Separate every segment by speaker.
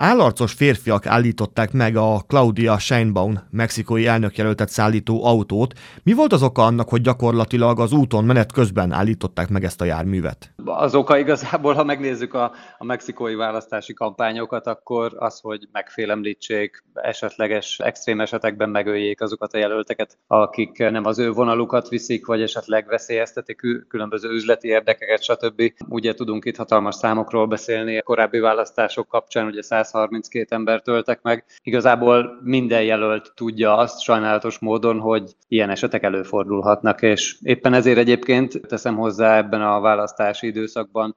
Speaker 1: Állarcos férfiak állították meg a Claudia Sheinbaum mexikói elnökjelöltet szállító autót. Mi volt az oka annak, hogy gyakorlatilag az úton menet közben állították meg ezt a járművet?
Speaker 2: Az oka igazából, ha megnézzük a mexikói választási kampányokat, akkor az, hogy megfélemlítsék, esetleges extrém esetekben megöljék azokat a jelölteket, akik nem az ő vonalukat viszik, vagy esetleg veszélyeztetik különböző üzleti érdekeket, stb. Ugye tudunk itt hatalmas számokról beszélni. A korábbi választások kapcsán ugye 132 embert öltek meg. Igazából minden jelölt tudja azt sajnálatos módon, hogy ilyen esetek előfordulhatnak, és éppen ezért egyébként teszem hozzá ebben a választási időszakban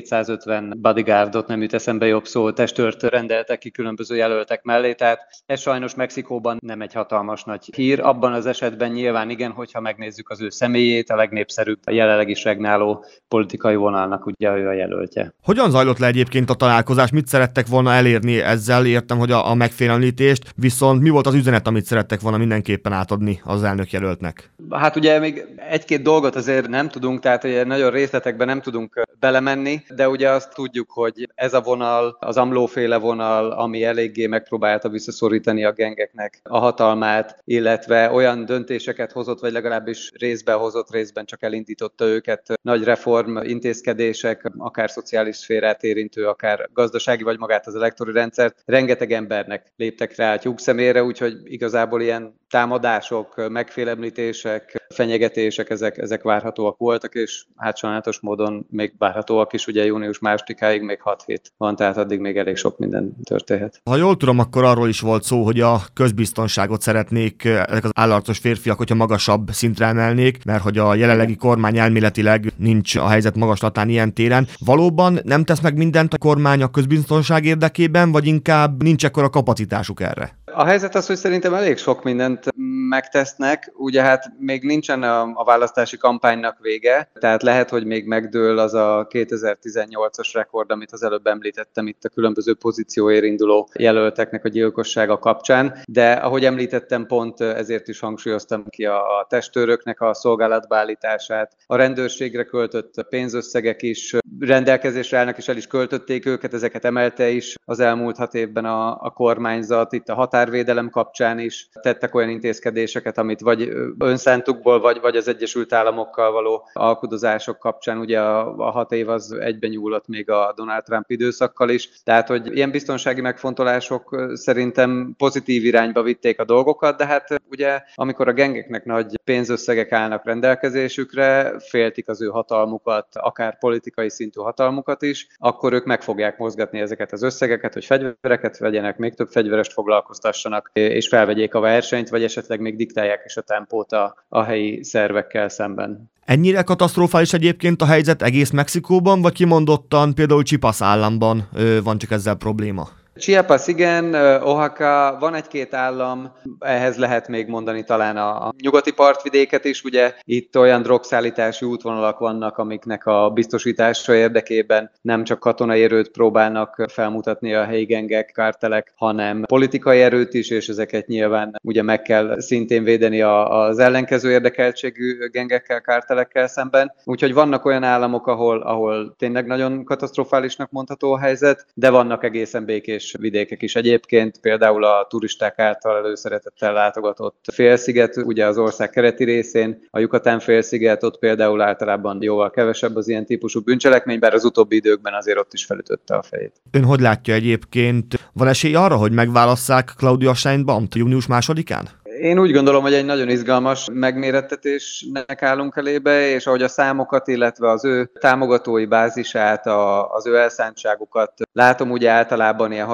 Speaker 2: 250 bodyguardot, nem jut eszembe jobb szó, testőrt rendeltek ki különböző jelöltek mellé, tehát ez sajnos Mexikóban nem egy hatalmas nagy hír. Abban az esetben nyilván igen, hogyha megnézzük az ő személyét, a legnépszerűbb, a jelenleg is regnáló politikai vonalnak ugye ő a jelöltje.
Speaker 1: Hogyan zajlott le egyébként a találkozás? Mit szerettek volna elérni ezzel? Értem, hogy a megfélemlítést, viszont mi volt az üzenet, amit szerettek volna mindenképpen átadni az elnökjelöltnek?
Speaker 2: Hát ugye még egy-két dolgot azért nem tudunk, tehát ugye nagyon részletekben nem tudunk belemenni, de ugye azt tudjuk, hogy ez a vonal, az AMLO-féle vonal, ami eléggé megpróbálta visszaszorítani a gengeknek a hatalmát, illetve olyan döntéseket hozott, vagy legalábbis részben hozott, részben csak elindította őket. Nagy reform intézkedések, akár szociális szférát érintő, akár gazdasági, vagy magát az elektori rendszert, rengeteg embernek léptek rá a tyúk szemére, úgyhogy igazából ilyen támadások, megfélemlítések, fenyegetések, ezek várhatóak voltak, és hát sajnálatos módon még várhatóak is, ugye június 2-áig még 6 hét van, tehát addig még elég sok minden történhet.
Speaker 1: Ha jól tudom, akkor arról is volt szó, hogy a közbiztonságot szeretnék ezek az állarcos férfiak, hogyha magasabb szintre emelnék, mert hogy a jelenlegi kormány elméletileg nincs a helyzet magaslatán ilyen téren. Valóban nem tesz meg mindent a kormány a közbiztonság érdekében, vagy inkább nincs ekkora kapacitásuk erre?
Speaker 2: A helyzet az, hogy szerintem elég sok mindent megtesznek, ugye hát még nincsen a választási kampánynak vége, tehát lehet, hogy még megdől az a 2018-as rekord, amit az előbb említettem itt a különböző pozícióért induló jelölteknek a gyilkossága kapcsán, de ahogy említettem, pont ezért is hangsúlyoztam ki a testőröknek a szolgálatba állítását, a rendőrségre költött pénzösszegek is rendelkezésre állnak, és el is költötték őket, ezeket emelte is az elmúlt 6 évben a kormányzat, itt a határvédelem kapcsán is tettek olyan intézkedéseket, amit vagy önszántukból, vagy az Egyesült Államokkal való alkudozások kapcsán, ugye a 6 év az egyben nyúlott még a Donald Trump időszakkal is, tehát hogy ilyen biztonsági megfontolások szerintem pozitív irányba vitték a dolgokat, de hát ugye amikor a gengeknek nagy pénzösszegek állnak rendelkezésükre, féltik az ő hatalmukat, akár politikai szintű hatalmukat is, akkor ők meg fogják mozgatni ezeket az összegeket, hogy fegyvereket vegyenek, még több fegyverest foglalkoztassanak, és felvegyék a versenyt, vagy esetleg még diktálják is a tempót a helyi szervekkel szemben.
Speaker 1: Ennyire katasztrofális egyébként a helyzet egész Mexikóban, vagy kimondottan például Chiapas államban van csak ezzel probléma?
Speaker 2: Chiapas igen, Oaxaca, van egy-két állam, ehhez lehet még mondani talán a nyugati partvidéket is, ugye itt olyan drogszállítási útvonalak vannak, amiknek a biztosítása érdekében nem csak katonai erőt próbálnak felmutatni a helyi gengek, kártelek, hanem politikai erőt is, és ezeket nyilván ugye meg kell szintén védeni az ellenkező érdekeltségű gengekkel, kártelekkel szemben. Úgyhogy vannak olyan államok, ahol tényleg nagyon katasztrofálisnak mondható a helyzet, de vannak egészen békés vidékek is egyébként, például a turisták által előszeretettel látogatott félsziget, ugye az ország keleti részén, a Yucatán félsziget, ott például általában jóval kevesebb az ilyen típusú bűncselekmény, bár az utóbbi időkben azért ott is felütötte a fejét.
Speaker 1: Ön hogy látja egyébként, van esély arra, hogy megválasszák Claudia Sheinbaum-t június 2-án?
Speaker 2: Én úgy gondolom, hogy egy nagyon izgalmas megmérettetésnek állunk elébe, és ahogy a számokat, illetve az ő támogatói bázisát, az ő elszántságukat látom, ugye általában ilyen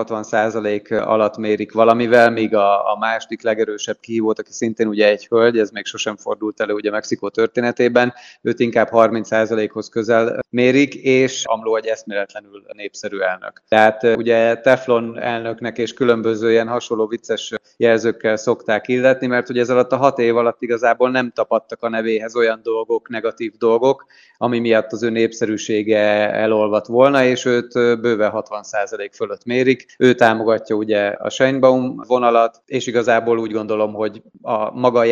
Speaker 2: 60% alatt mérik valamivel, míg a második legerősebb kihívót, aki szintén ugye egy hölgy, ez még sosem fordult elő ugye Mexikó történetében, őt inkább 30%-hoz közel mérik, és AMLO egy eszméletlenül népszerű elnök. Tehát ugye Teflon elnöknek és különböző ilyen hasonló vicces jelzőkkel szokták illetni, mert ugye ez alatt a 6 év alatt igazából nem tapadtak a nevéhez olyan dolgok, negatív dolgok, ami miatt az ő népszerűsége elolvadt volna, és őt bőven 60% fölött mérik. Ő támogatja ugye a Sheinbaum vonalat, és igazából úgy gondolom, hogy a maga jelölt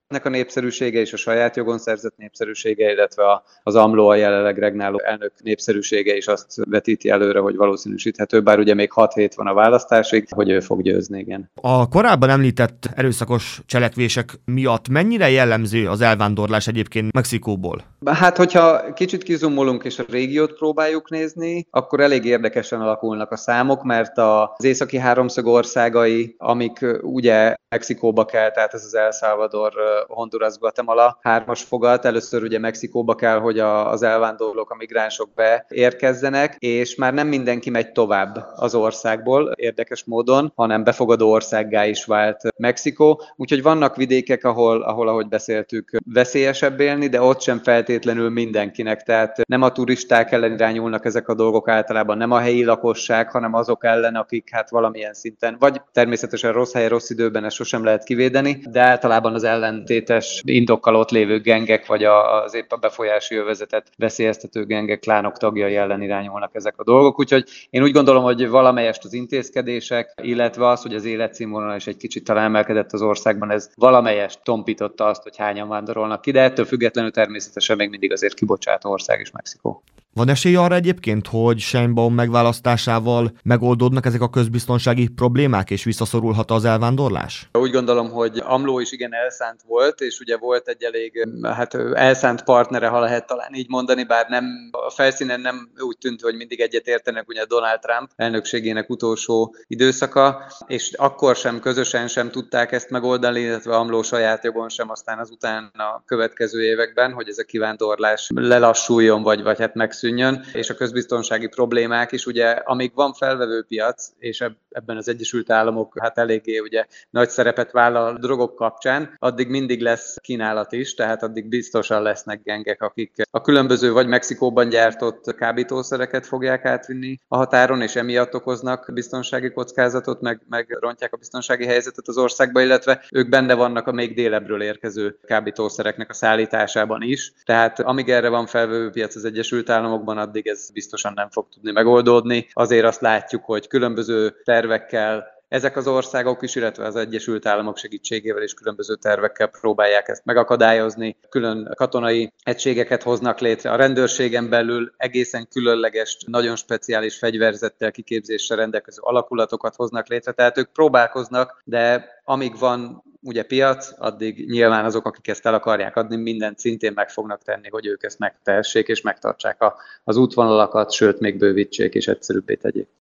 Speaker 2: a népszerűsége és a saját jogon szerzett népszerűsége, illetve az AMLO, a jelenleg regnáló elnök népszerűsége is azt vetíti előre, hogy valószínűsíthető, bár ugye még 6 hét van a választásig, hogy ő fog győzni, igen.
Speaker 1: A korábban említett erőszakos cselekvések miatt mennyire jellemző az elvándorlás egyébként Mexikóból?
Speaker 2: Hát, hogyha kicsit kizumolunk és a régiót próbáljuk nézni, akkor elég érdekesen alakulnak a számok, mert az északi háromszög országai, amik ugye Mexikóba kell, tehát ez az El Salvador, Honduras, Guatemala hármas fogat. Először ugye Mexikóba kell, hogy az elvándorlók, a migránsok beérkezzenek, és már nem mindenki megy tovább az országból érdekes módon, hanem befogadó országgá is vált Mexikó. Úgyhogy vannak vidékek, ahol ahogy beszéltük, veszélyesebb élni, de ott sem feltétlenül mindenkinek. Tehát nem a turisták ellen irányulnak ezek a dolgok általában, nem a helyi lakosság, hanem azok ellen, akik hát valamilyen szinten, vagy természetesen rossz helyen, rossz időben ezt sosem lehet kivédeni, de általában az ellentétes indokkal ott lévő gengek, vagy az épp a befolyási övezetet veszélyeztető gengek, klánok tagjai ellen irányulnak ezek a dolgok. Úgyhogy én úgy gondolom, hogy valamelyest az intézkedések, illetve az, hogy az életszínvonal is egy kicsit talán emelkedett az országban, ez valamelyest tompította azt, hogy hányan vándorolnak ki, de ettől függetlenül természetesen még mindig azért kibocsátó ország is Mexikó.
Speaker 1: Van esély arra egyébként, hogy Sheinbaum megválasztásával megoldódnak ezek a közbiztonsági problémák, és visszaszorulhat az elvándorlás?
Speaker 2: Úgy gondolom, hogy AMLO is igen elszánt volt, és ugye volt egy elég elszánt partnere, ha lehet talán így mondani, bár nem a felszínen nem úgy tűnt, hogy mindig egyet értenek, ugye Donald Trump elnökségének utolsó időszaka, és akkor sem közösen sem tudták ezt megoldani, illetve AMLO saját jogon sem, aztán azután a következő években, hogy ez a kivándorlás lelassuljon, vagy hát megszűnjön, és a közbiztonsági problémák is, ugye, amíg van felvevő piac, és ebben az Egyesült Államok hát eléggé ugye nagy szerepet vállal a drogok kapcsán, addig mindig lesz kínálat is, tehát addig biztosan lesznek gengek, akik a különböző vagy Mexikóban gyártott kábítószereket fogják átvinni a határon, és emiatt okoznak biztonsági kockázatot, meg rontják a biztonsági helyzetet az országba, illetve ők benne vannak a még délebbről érkező kábítószereknek a szállításában is. Tehát amíg erre van felvevő piac az Egyesült Államokban, addig ez biztosan nem fog tudni megoldódni. Azért azt látjuk, hogy különböző tervekkel ezek az országok is, illetve az Egyesült Államok segítségével és különböző tervekkel próbálják ezt megakadályozni. Külön katonai egységeket hoznak létre. A rendőrségen belül egészen különleges, nagyon speciális fegyverzettel, kiképzéssel rendelkező alakulatokat hoznak létre. Tehát ők próbálkoznak, de amíg van ugye piac, addig nyilván azok, akik ezt el akarják adni, mindent szintén meg fognak tenni, hogy ők ezt megtehessék és megtartsák az útvonalakat, sőt még bővítsék és egyszerűbbé tegyék.